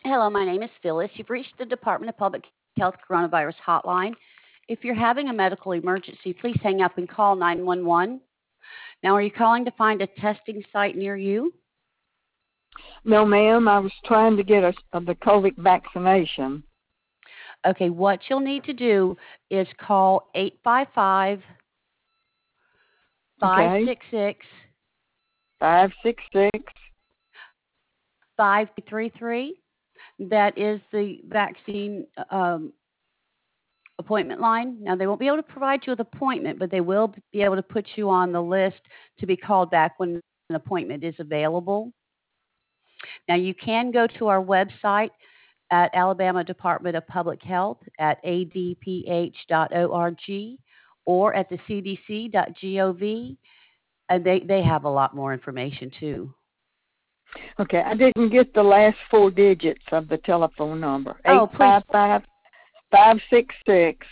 Hello, my name is Phyllis. You've reached the Department of Public Health Coronavirus Hotline. If you're having a medical emergency, please hang up and call 911. Now, are you calling to find a testing site near you? No, ma'am. I was trying to get the COVID vaccination. Okay, what you'll need to do is call 855 Okay. 566 566. 5333. That is the vaccine appointment line. Now, they won't be able to provide you with an appointment, but they will be able to put you on the list to be called back when an appointment is available. Now, you can go to our website at Alabama Department of Public Health at adph.org or at the cdc.gov, and they have a lot more information too. Okay, I didn't get the last four digits of the telephone number. Oh, please. 855 566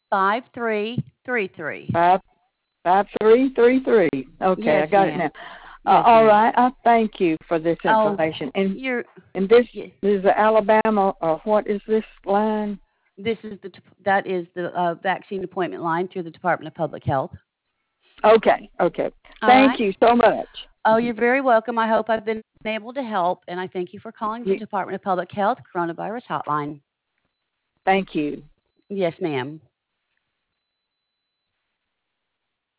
5333. 5333. Okay, Yes, I got it ma'am. now. Yes, All ma'am. right, I thank you for this Oh, information. you're. And this Yeah, is the Alabama, what is this line? that is the vaccine appointment line through the Department of Public Health. Okay. All Thank right. you so much. Oh, you're very welcome. I hope I've been able to help, and I thank you for calling the Department of Public Health Coronavirus Hotline. Thank you. Yes, ma'am.